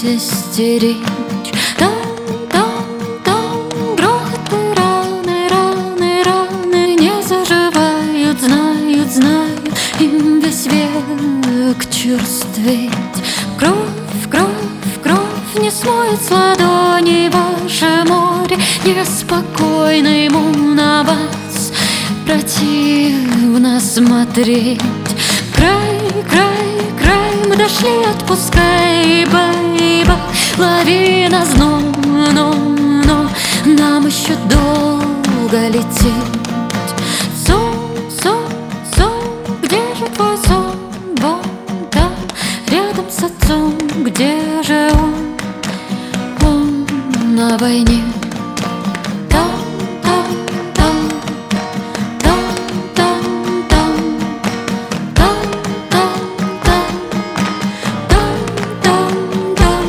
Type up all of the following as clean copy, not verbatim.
истеричь. Там, там, там грохот и раны, раны, раны не заживают, знают, знают, им весь век черстветь. Кровь, кровь, кровь не смоет с ладони ваше море, неспокойно ему на вас противно смотреть. Край, край, край, мы дошли, отпускай, бейба, лавина знов, но нам еще долго лететь. Сон, сон, сон, где же твой сон? Вон там, рядом с отцом, где же он? Он на войне. Там, там, там, там, там, там, там, там, там, там, там, там,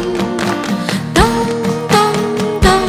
там, там,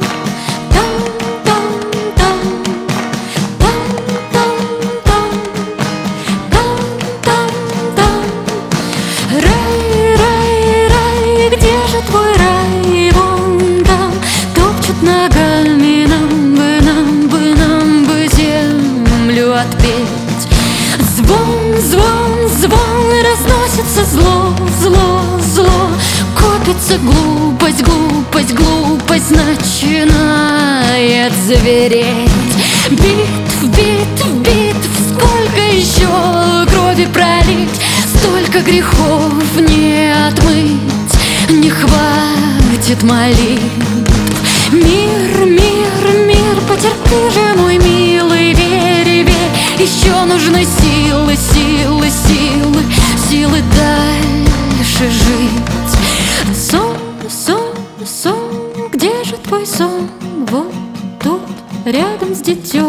рай, рай, рай, где же твой рай? Вон там топчут ногами, нам бы землю отпеть. Звон, звон, звон, разносится зло, зло, зло. Копится глупость, глупость, глупость, начинает звереть. Битв, битв, битв, сколько еще крови пролить, столько грехов не отмыть, не хватит молитв. Мир, мир, мир, потерпи же, мой милый, верь, верь, еще нужны силы, силы, силы, силы дальше жить. Сон, сон, сон, где же твой сон? Вот тут, рядом с детем.